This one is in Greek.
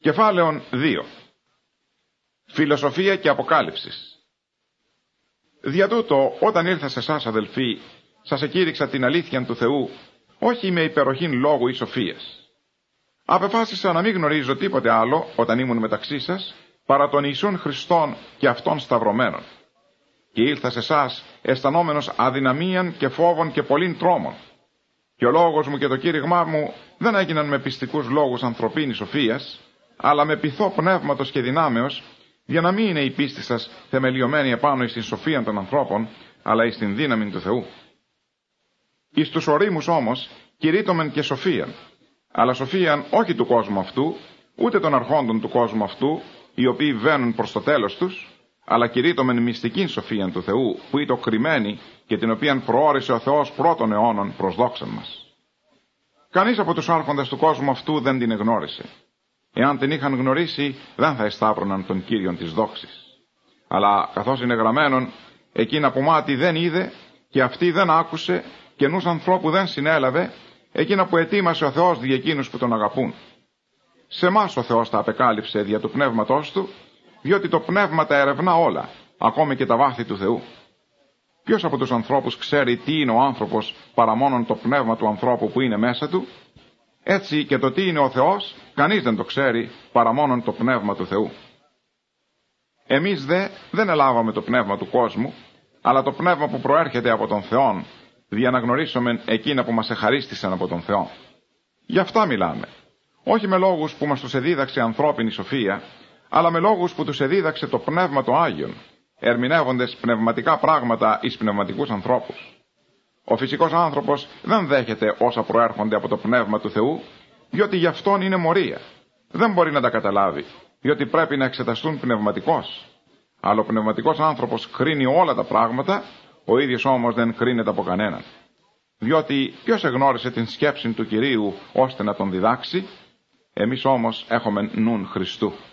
Κεφάλαιον 2. Φιλοσοφία και αποκάλυψης. Δια τούτο, όταν ήρθα σε εσάς, αδελφοί, σας εκήρυξα την αλήθεια του Θεού, όχι με υπεροχήν λόγου ή σοφίας. Απεφάσισα να μην γνωρίζω τίποτε άλλο, όταν ήμουν μεταξύ σας, παρά τον Ιησούν Χριστόν και αυτόν σταυρωμένον. Και ήλθα σε εσάς, αισθανόμενος αδυναμίαν και φόβων και πολλήν τρόμων. Και ο λόγος μου και το κήρυγμά μου δεν έγιναν με πιστικούς λόγους ανθρωπίνης σοφίας, αλλά με πειθό πνεύματος και δυνάμεως, για να μην είναι η πίστη σας θεμελιωμένη επάνω εις την σοφία των ανθρώπων, αλλά εις την δύναμη του Θεού. Εις τους ορίμους όμως κηρύττωμεν και σοφίαν, αλλά σοφίαν όχι του κόσμου αυτού, ούτε των αρχόντων του κόσμου αυτού, οι οποίοι βαίνουν προς το τέλος τους, αλλά κηρύττωμεν μυστικήν σοφίαν του Θεού, που είτο κρυμμένη και την οποίαν προόρισε ο Θεός πρώτων αιώνων προς δόξαν μας. Κανείς από τους άρχοντες του κόσμου αυτού δεν την εγνώρισε. Εάν την είχαν γνωρίσει, δεν θα εσταύρωναν τον Κύριον της δόξης. Αλλά καθώς είναι γραμμένον, εκείνα που μάτι δεν είδε και αυτή δεν άκουσε και νους ανθρώπου δεν συνέλαβε, εκείνα που ετοίμασε ο Θεός δι' εκείνους που τον αγαπούν. Σε εμάς ο Θεός τα απεκάλυψε δια του πνεύματός του, διότι το πνεύμα τα ερευνά όλα, ακόμη και τα βάθη του Θεού. Ποιος από τους ανθρώπους ξέρει τι είναι ο άνθρωπος παρά μόνον το πνεύμα του ανθρώπου που είναι μέσα του? Έτσι και το τι είναι ο Θεός, κανείς δεν το ξέρει παρά μόνον το πνεύμα του Θεού. Εμείς δεν ελάβαμε το πνεύμα του κόσμου, αλλά το πνεύμα που προέρχεται από τον Θεόν, δια να γνωρίσομεν εκείνα που μας εχαρίστησαν από τον Θεό. Γι' αυτά μιλάμε, όχι με λόγους που μας τους εδίδαξε ανθρώπινη σοφία, αλλά με λόγους που τους εδίδαξε το Πνεύμα το Άγιον, ερμηνεύοντες πνευματικά πράγματα εις πνευματικούς ανθρώπους. Ο φυσικός άνθρωπος δεν δέχεται όσα προέρχονται από το Πνεύμα του Θεού, διότι γι' αυτόν είναι μορία. Δεν μπορεί να τα καταλάβει, διότι πρέπει να εξεταστούν πνευματικώς. Αλλά ο πνευματικός άνθρωπος κρίνει όλα τα πράγματα, ο ίδιος όμως δεν κρίνεται από κανέναν. Διότι ποιος εγνώρισε την σκέψη του Κυρίου ώστε να τον διδάξει? Εμείς όμως έχουμε νουν Χριστού.